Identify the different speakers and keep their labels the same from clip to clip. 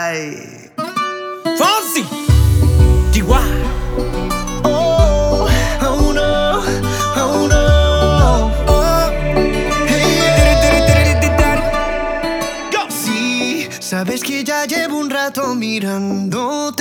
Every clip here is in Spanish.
Speaker 1: Ay.
Speaker 2: Fonsi, Chihuahua.
Speaker 1: Oh, oh no, oh no. Oh, hey. Sí, sabes que ya llevo un rato mirándote.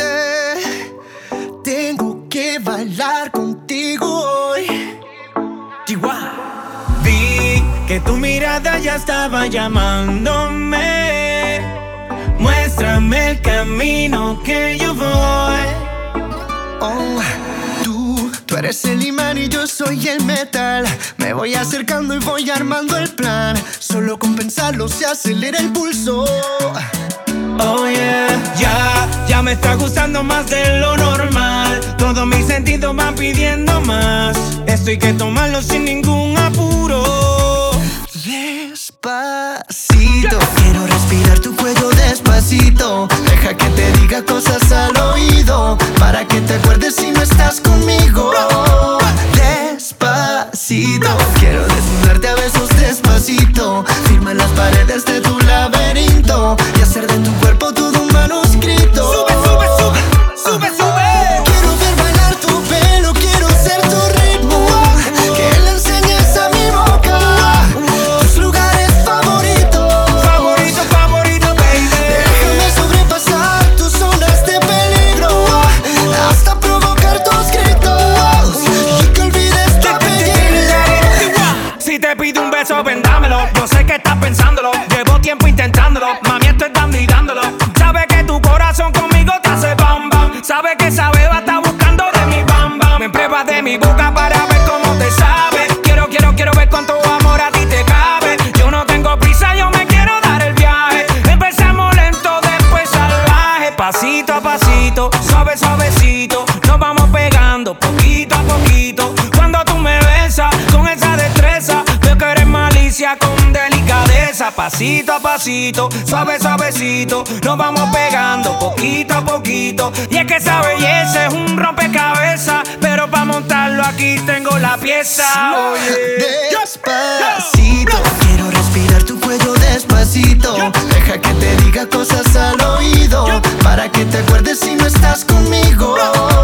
Speaker 1: Tengo que bailar contigo hoy.
Speaker 2: Chihuahua. Vi que tu mirada ya estaba llamándome. Muéstrame el camino que yo voy.
Speaker 1: Oh, tú eres el imán y yo soy el metal. Me voy acercando y voy armando el plan. Solo con pensarlo se acelera el pulso.
Speaker 2: Oh yeah, ya me está gustando más de lo normal. Todos mis sentidos van pidiendo más. Esto hay que tomarlo sin ningún apuro.
Speaker 1: Despacito, quiero respirar tu cuello despacito. Deja que te diga cosas al oído, para que te acuerdes si no estás conmigo. Despacito, quiero desnudarte a besos despacito. Firma en las paredes de tu laberinto y hacer de tu cuerpo todo un manuscrito.
Speaker 2: Sube, sube, sube, sube, sube.
Speaker 1: Quiero ver bailar tu pelo, quiero ser tu ritmo. Que le enseñes a mi boca tus lugares favoritos.
Speaker 2: Favorito, favorito, baby.
Speaker 1: Déjame sobrepasar tus zonas de peligro, hasta provocar tus gritos y que olvides tu apellido.
Speaker 2: Si te pido un beso, ven dámelo. Yo sé que estás pensándolo, llevo tiempo intentándolo. Mami, estoy dando y dándolo. Sabe que tu corazón conmigo te hace bam bam. Sabe que esa beba está buscando de mi bam bam. Me pruebas de mi boca para ver cómo te sabe. Quiero ver cuánto amor a ti te cabe. Yo no tengo prisa, yo me quiero dar el viaje. Empezamos lento, después salvaje. Pasito a pasito, suave, suavecito. Nos vamos pegando poquito a poquito. Cuando tú me besas con esa destreza, veo que eres malicia con delicadeza. Pasito a pasito, suave, suavecito. Nos vamos pegando poquito a poquito. Y es que esa belleza es un rompecabezas, pero para montarlo aquí tengo la pieza.
Speaker 1: Despacito, quiero respirar tu cuello despacito. Deja que te diga cosas al oído, para que te acuerdes si no estás conmigo.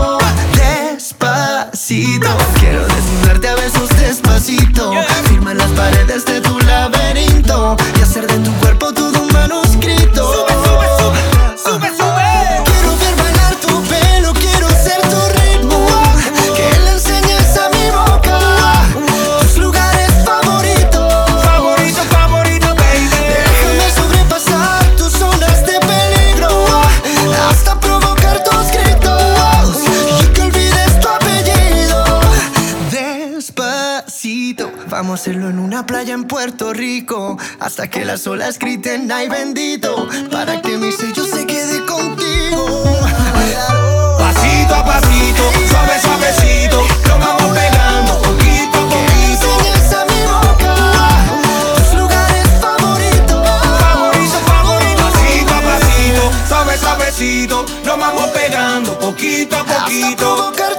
Speaker 1: Despacito, quiero desnudarte a besos despacito. Firma en las paredes de tu laberinto y hacer de tu cuerpo todo un manuscrito.
Speaker 2: Sube, sube, sube, sube, sube.
Speaker 1: Quiero ver bailar tu pelo, quiero ser tu ritmo. Que le enseñes a mi boca tus lugares favoritos.
Speaker 2: Favorito, favorito, baby.
Speaker 1: Déjame sobrepasar tus zonas de peligro, hasta provocar tus gritos y que olvides tu apellido. Despacito, vamos a hacerlo en una playa en Puerto Rico, hasta que las olas griten ay bendito, para que mi sello se quede contigo.
Speaker 2: Pasito a pasito, suave, suavecito. Nos vamos pegando poquito a
Speaker 1: Que le
Speaker 2: poquito.
Speaker 1: enseñes a mi boca tus lugares favoritos.
Speaker 2: Favorito, favorito. Pasito a pasito, suave, suavecito. Nos vamos pegando poquito a
Speaker 1: Hasta
Speaker 2: poquito.
Speaker 1: provocar